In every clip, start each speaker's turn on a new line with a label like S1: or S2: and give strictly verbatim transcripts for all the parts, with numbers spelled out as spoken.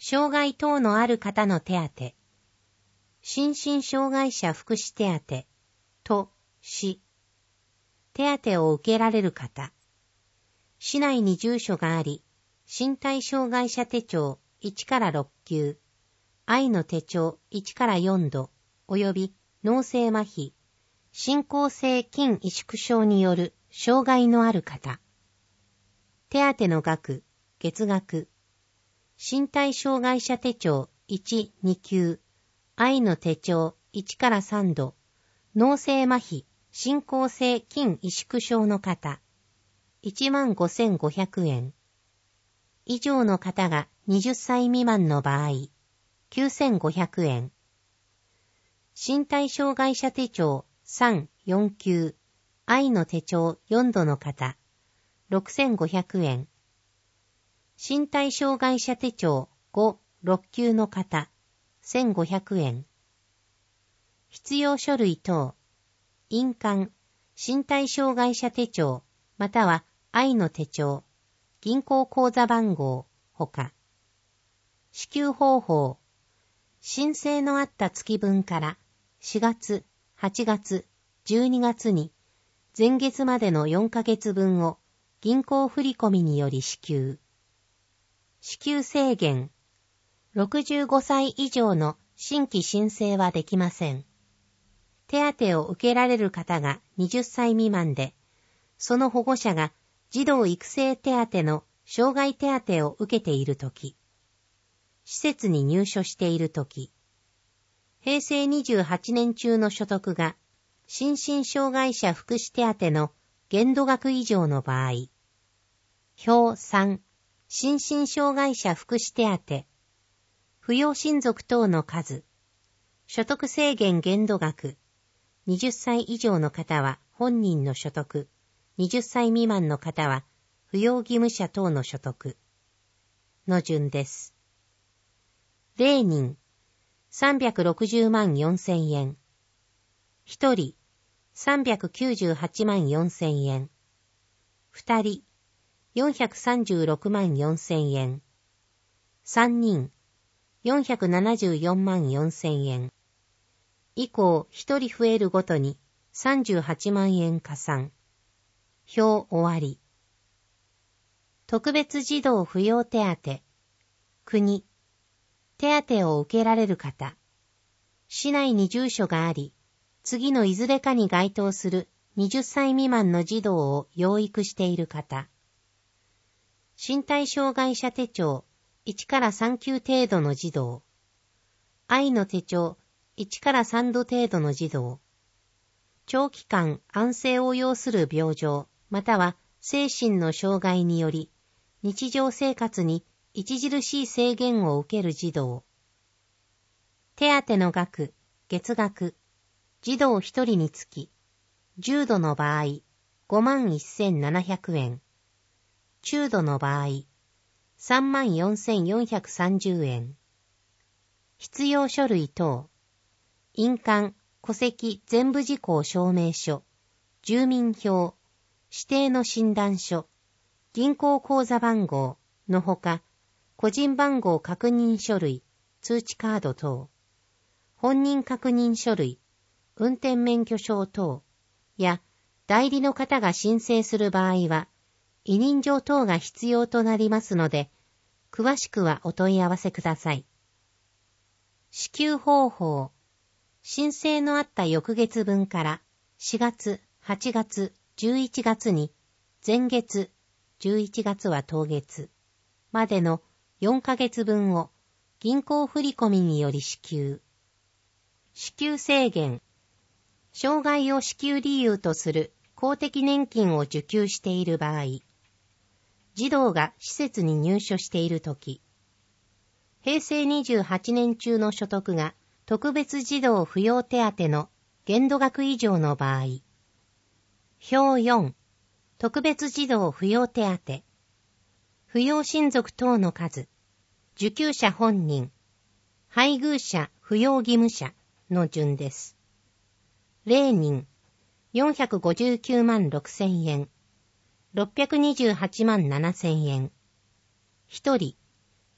S1: 障害等のある方の手当、心身障害者福祉手当、と、し、手当を受けられる方、市内に住所があり、身体障害者手帳いちからろっ級、愛の手帳いちからよん度、及び脳性麻痺、進行性筋萎縮症による障害のある方。手当の額、月額。身体障害者手帳いち、に級、愛の手帳いちからさん度、脳性麻痺、進行性筋萎縮症の方。いちまんごせんごひゃくえん。以上の方がはたち未満の場合、きゅうせんごひゃくえん。身体障害者手帳さん、よん級、愛の手帳よん度の方、ろくせんごひゃくえん。身体障害者手帳ご、ろっ級の方、せんごひゃくえん。必要書類等、印鑑、身体障害者手帳、または愛の手帳、銀行口座番号、ほか。支給方法、申請のあった月分からしがつ、はちがつ、じゅうにがつに前月までのよんかげつぶんを銀行振込により支給。支給制限、ろくじゅうごさい以上の新規申請はできません。手当を受けられる方がはたち未満で、その保護者が児童育成手当の障害手当を受けているとき、施設に入所しているとき、へいせいにじゅうはちねん中の所得が心身障害者福祉手当の限度額以上の場合、表さん、心身障害者福祉手当、扶養親族等の数、所得制限限度額、はたち以上の方は本人の所得、はたち未満の方は扶養義務者等の所得の順です。れいにん、さんびゃくろくじゅうまんよんせんえん。ひとり、さんびゃくきゅうじゅうはちまんよんせんえん。ふたり、よんひゃくさんじゅうろくまんよんせんえん。さんにん、よんひゃくななじゅうよんまんよんせんえん。以降、ひとり増えるごとにさんじゅうはちまんえん加算。表終わり。特別児童扶養手当。国。手当を受けられる方。市内に住所があり、次のいずれかに該当するはたち未満の児童を養育している方。身体障害者手帳いちからさん級程度の児童。愛の手帳いちからさん度程度の児童。長期間安静を要する病状、または精神の障害により、日常生活に著しい制限を受ける児童。手当の額、月額、児童ひとりにつき、重度の場合、ごまんせんななひゃくえん。中度の場合、さんまんよんせんよんひゃくさんじゅうえん。必要書類等、印鑑、戸籍全部事項証明書、住民票、指定の診断書、銀行口座番号のほか、個人番号確認書類、通知カード等、本人確認書類、運転免許証等や代理の方が申請する場合は、委任状等が必要となりますので、詳しくはお問い合わせください。支給方法。申請のあった翌月分からしがつ、はちがつ、じゅういちがつに前月、じゅういちがつは当月までのよんかげつぶんを銀行振込により支給。支給制限。障害を支給理由とする公的年金を受給している場合、児童が施設に入所しているとき、へいせいにじゅうはちねん中の所得が特別児童扶養手当の限度額以上の場合。表よん、特別児童扶養手当。扶養親族等の数、受給者本人、配偶者扶養義務者の順です。れいにん、よんひゃくごじゅうきゅうまんろくせんえん、ろっぴゃくにじゅうはちまんななせんえん。ひとり、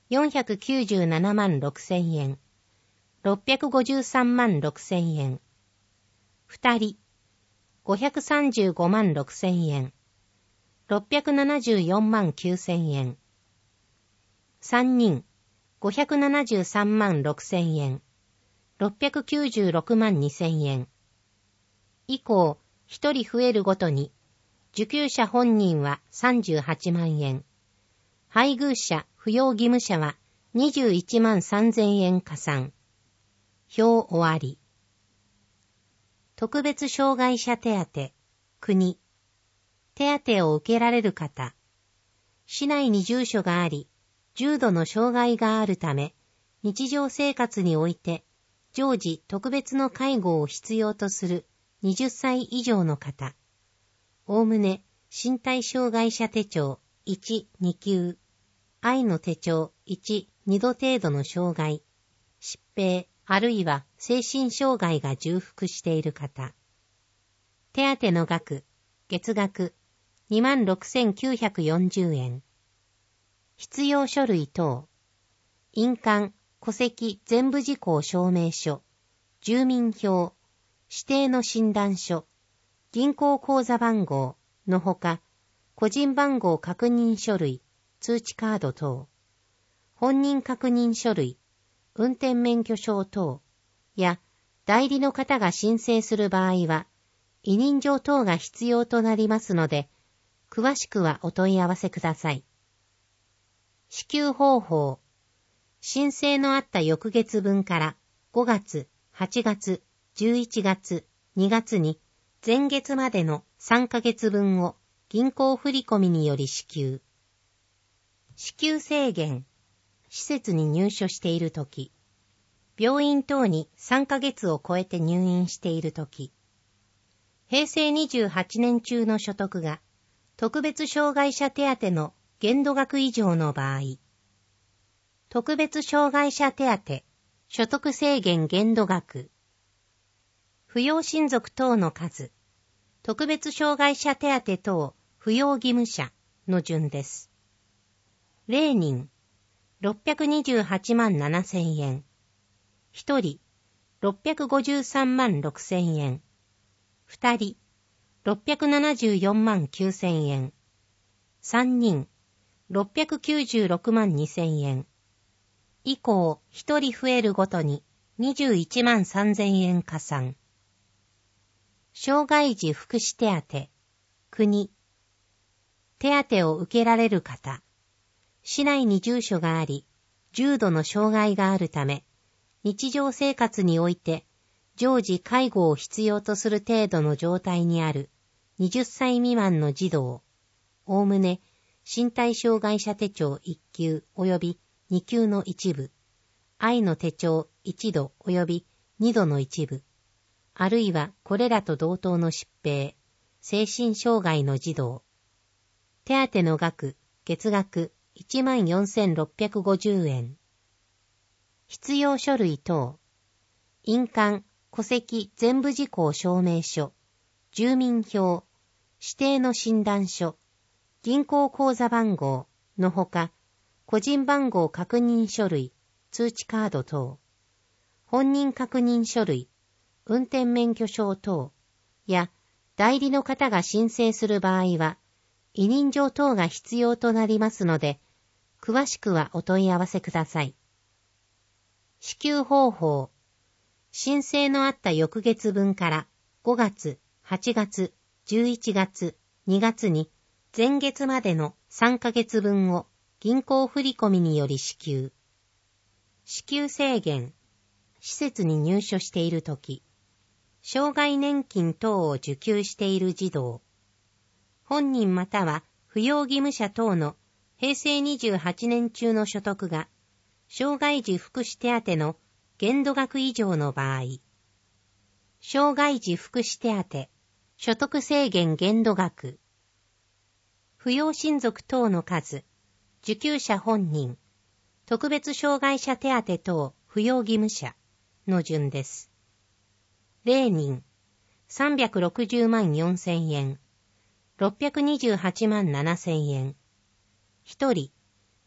S1: よんひゃくきゅうじゅうななまんろくせんえん、ろっぴゃくごじゅうさんまんろくせんえん。二人、ごひゃくさんじゅうごまんろくせんえん、ろっぴゃくななじゅうよんまんきゅうせんえん。三人、ごひゃくななじゅうさんまんろくせんえん、ろっぴゃくきゅうじゅうろくまんにせんえん。以降、一人増えるごとに、受給者本人はさんじゅうはちまんえん、配偶者、扶養義務者はにじゅういちまんさんぜんえん加算。表終わり。特別障害者手当、国。手当を受けられる方。市内に住所があり、重度の障害があるため、日常生活において、常時特別の介護を必要とするはたち以上の方。おおむね、身体障害者手帳いち、に級、愛の手帳いち、にど程度の障害、疾病、あるいは精神障害が重複している方。手当の額、月額にまんろくせんきゅうひゃくよんじゅうえん。必要書類等、印鑑、戸籍全部事項証明書、住民票、指定の診断書、銀行口座番号のほか、個人番号確認書類、通知カード等、本人確認書類、運転免許証等や代理の方が申請する場合は、委任状等が必要となりますので、詳しくはお問い合わせください。支給方法。申請のあった翌月分からごがつ、はちがつ、じゅういちがつ、にがつに前月までのさんかげつぶんを銀行振込により支給。支給制限。施設に入所しているとき、病院等にさんかげつを超えて入院しているとき、平成にじゅうはちねん中の所得が特別障害者手当の限度額以上の場合、特別障害者手当、所得制限限度額、扶養親族等の数、特別障害者手当等扶養義務者の順です。れいにん、ろっぴゃくにじゅうはちまんななせんえん。ひとり、ろっぴゃくごじゅうさんまんろくせんえん。ふたり、ろっぴゃくななじゅうよんまんきゅうせんえん。さんにん、ろっぴゃくきゅうじゅうろくまんにせんえん。以降、ひとり増えるごとににじゅういちまんさんぜんえん加算。障害児福祉手当、国。手当を受けられる方。市内に住所があり、重度の障害があるため、日常生活において、常時介護を必要とする程度の状態にあるはたち未満の児童、おおむね身体障害者手帳いっ級及びに級の一部、愛の手帳いちど及びにどの一部、あるいはこれらと同等の疾病、精神障害の児童。手当の額、月額いちまんよんせんろっぴゃくごじゅうえん。必要書類等、印鑑、戸籍全部事項証明書、住民票、指定の診断書、銀行口座番号のほか、個人番号確認書類、通知カード等、本人確認書類、運転免許証等や代理の方が申請する場合は、委任状等が必要となりますので、詳しくはお問い合わせください。支給方法。申請のあった翌月分からごがつ、はちがつ、じゅういちがつ、にがつに前月までのさんかげつぶんを銀行振込により支給。支給制限。施設に入所しているとき、障害年金等を受給している児童、本人または扶養義務者等の平成にじゅうはちねん中の所得が、障害児福祉手当の限度額以上の場合、障害児福祉手当、所得制限限度額、扶養親族等の数、受給者本人、特別障害者手当等扶養義務者の順です。れいにん、さんびゃくろくじゅうまんよんせんえん、ろっぴゃくにじゅうはちまんななせんえん。ひとり、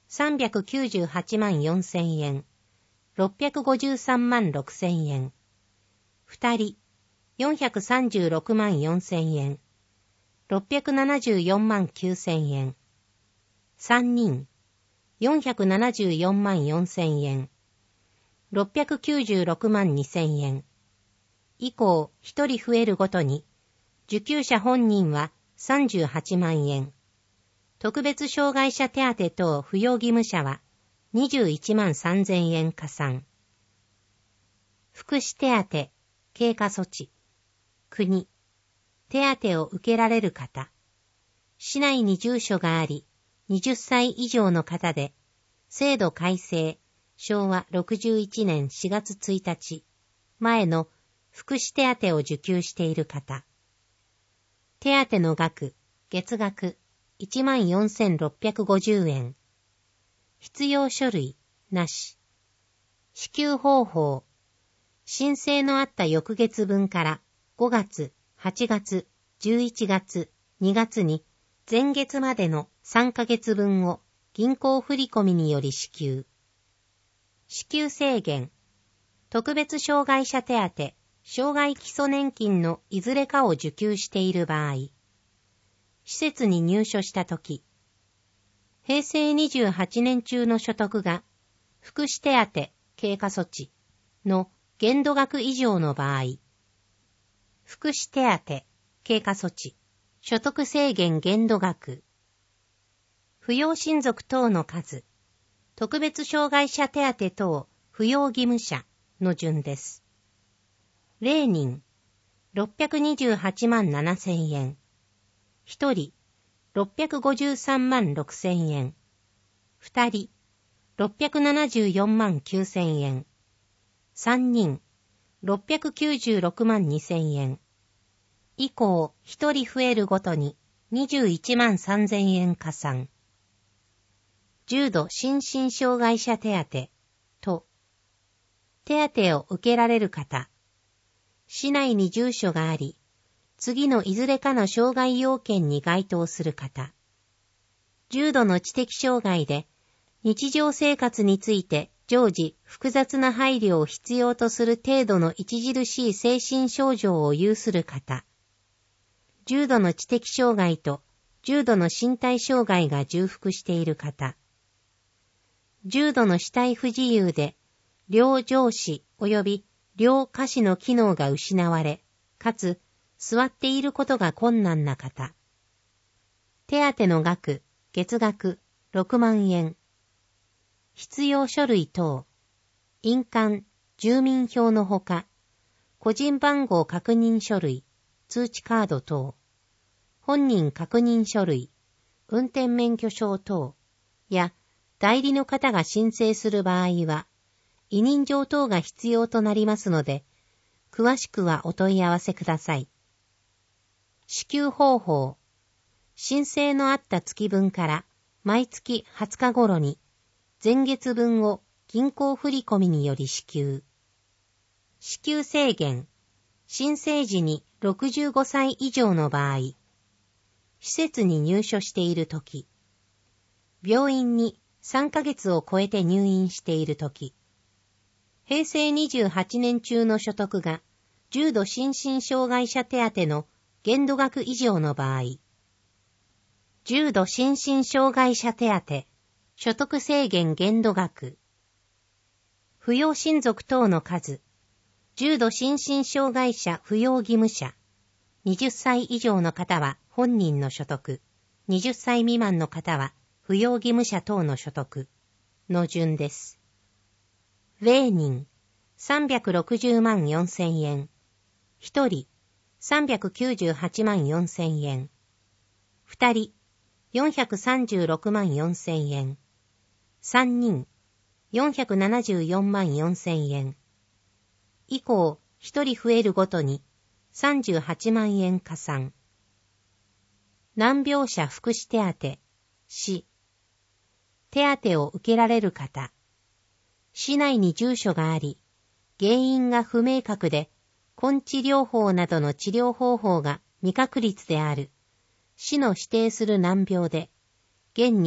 S1: さんびゃくきゅうじゅうはちまんよんせんえん、ろっぴゃくごじゅうさんまんろくせんえん。二人、よんひゃくさんじゅうろくまんよんせんえん、ろっぴゃくななじゅうよんまんきゅうせんえん。三人、よんひゃくななじゅうよんまんよんせんえん、ろっぴゃくきゅうじゅうろくまんにせんえん。以降、一人増えるごとに、受給者本人はさんじゅうはちまんえん、特別障害者手当等扶養義務者はにじゅういちまんさんぜんえん加算。福祉手当、経過措置。国、手当を受けられる方。市内に住所があり、はたち以上の方で、制度改正、しょうわろくじゅういちねんしがつついたち、前の福祉手当を受給している方。手当の額、月額いちまんよんせんろっぴゃくごじゅうえん。必要書類、なし。支給方法。申請のあった翌月分からごがつ、はちがつ、じゅういちがつ、にがつに前月までのさんかげつぶんを銀行振込により支給。支給制限。特別障害者手当、障害基礎年金のいずれかを受給している場合、施設に入所したとき、へいせいにじゅうはちねん中の所得が福祉手当、経過措置の限度額以上の場合、福祉手当、経過措置、所得制限限度額、扶養親族等の数、特別障害者手当等扶養義務者の順です。れいにん、ろっぴゃくにじゅうはちまんななせんえん。ひとり、ろっぴゃくごじゅうさんまんろくせんえん。ふたり、ろっぴゃくななじゅうよんまんきゅうせんえん。さんにん、ろっぴゃくきゅうじゅうろくまんにせんえん。以降、ひとり増えるごとににじゅういちまんさんぜんえん加算。重度心身障害者手当と、手当を受けられる方。市内に住所があり、次のいずれかの障害要件に該当する方。重度の知的障害で、日常生活について常時複雑な配慮を必要とする程度の著しい精神症状を有する方。重度の知的障害と重度の身体障害が重複している方。重度の肢体不自由で、両上肢及び両下肢の機能が失われ、かつ座っていることが困難な方。手当の額、月額ろくまんえん。必要書類等、印鑑、住民票のほか、個人番号確認書類、通知カード等、本人確認書類、運転免許証等や代理の方が申請する場合は、委任状等が必要となりますので、詳しくはお問い合わせください。支給方法。申請のあった月分から毎月はつか頃に前月分を銀行振込により支給。支給制限。申請時にろくじゅうごさい以上の場合、施設に入所しているとき、病院にさんかげつを超えて入院しているとき、へいせいにじゅうはちねん中の所得が重度心身障害者手当の限度額以上の場合、重度心身障害者手当、所得制限限度額、扶養親族等の数、重度心身障害者扶養義務者、はたち以上の方は本人の所得、はたち未満の方は扶養義務者等の所得の順です。れいにん、さんびゃくろくじゅうまんよんせんえん。ひとり、さんびゃくきゅうじゅうはちまんよんせんえん。ふたり、よんひゃくさんじゅうろくまんよんせんえん。さんにん、よんひゃくななじゅうよんまんよんせんえん。以降、ひとり増えるごとにさんじゅうはちまんえん加算。難病者福祉手当、市。手当を受けられる方。市内に住所があり、原因が不明確で、根治療法などの治療方法が未確立である。市の指定する難病で、現に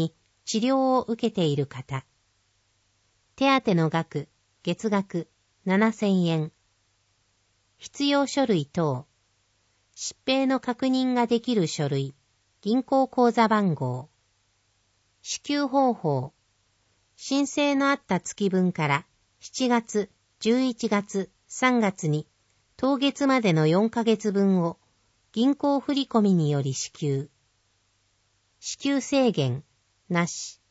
S1: 治療を受けている方。手当の額、月額ななせんえん。必要書類等。疾病の確認ができる書類、銀行口座番号。支給方法。申請のあった月分からしちがつ、じゅういちがつ、さんがつに当月までのよんかげつぶんを銀行振込により支給。支給制限なし。